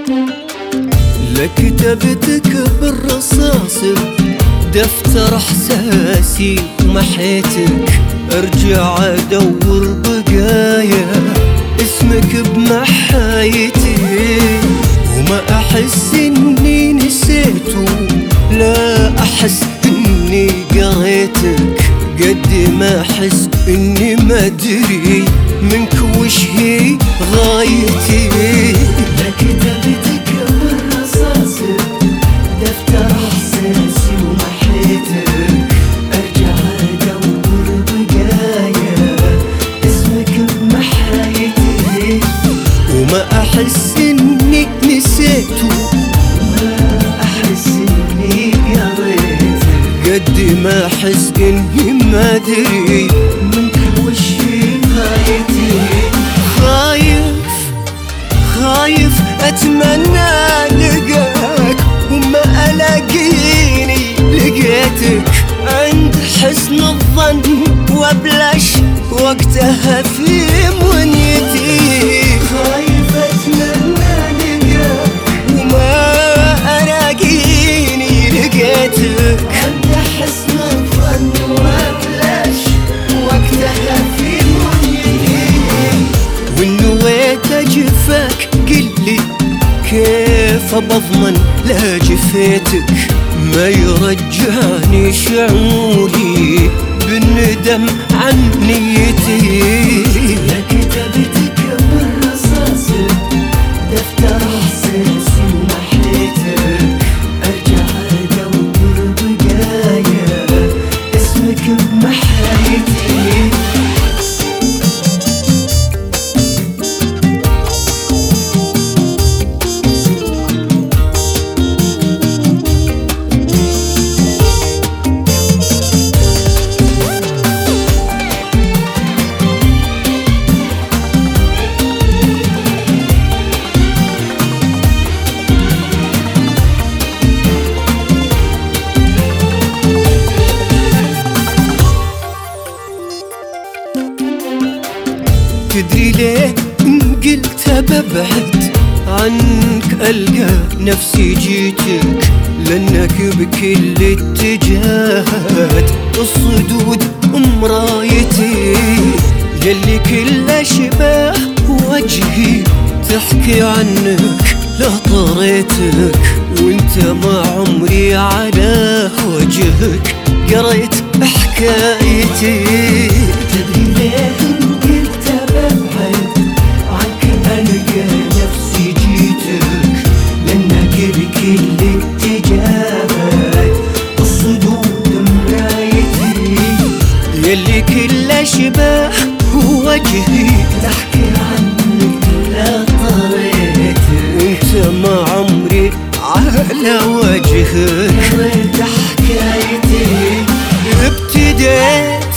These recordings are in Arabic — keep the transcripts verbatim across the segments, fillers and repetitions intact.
لكتبتك بالرصاص دفتر احساسي ومحيتك، ارجع ادور بقايا اسمك بمحايتي، وما احس اني نسيته، لا احس اني قريتك، قد ما احس اني ما ادري منك وش هي غايتي. لكتبتك بالرصاص دفتر احساسي ومحيتك، ارجع ادور بقايا اسمك بمحايتي، وما احس اني نسيته، ما احس اني قريتك، قد ما احس اني ما ادري منك وش هي غايتي. خايف خايف اتمنى لقاك وما الاقيني لقيتك، عند حسن الظن وابلش وقتها في منيتي. خايف اتمنى لقاك وما الاقيني لقيتك، عند حسن الظن وابلش وقتها في منيتي. وان نويت اجفاك قلي كيف بضمن لا جفيتك، ما يرجعني شعوري بالندم عن نيتي. لكتبتك بالرصاص دفتر احساسي ومحيتك، ارجع ادور بقايا اسمك بمحايتي. تدري ليه إن قلت ببعد عنك ألقى نفسي جيتك، لأنك بكل اتجاهات الصدود مرايتي، يلي كل أشباه وجهي تحكي عنك لا طريتك، وانت ما عمري على وجهك قريت حكايتي. تدري ليه بكل اتجاهات الصدود مرايتي، يلي كل اشباه وجهي تحكي عنك لا طريتك، وانت ما عمري على وجهك قريت حكايتي. ابتديت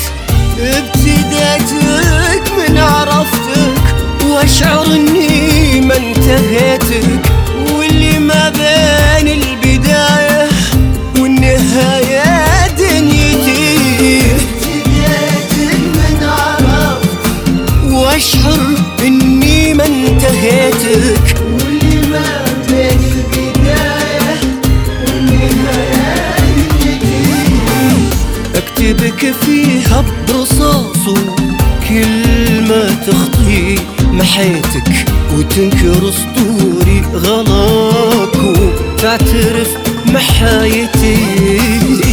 ابتديتك من عرفتك واشعر اني ما انتهيتك، واللي ما بين البداية والنهاية دنيتي. ابتديتك من عرفت واشعر اني ما انتهيتك، واللي ما بين البداية والنهاية دنيتي. اكتبك فيها برصاص كل ما تخطي محيتك، وتنكر اسطوري غلاك وتعترف محايتي.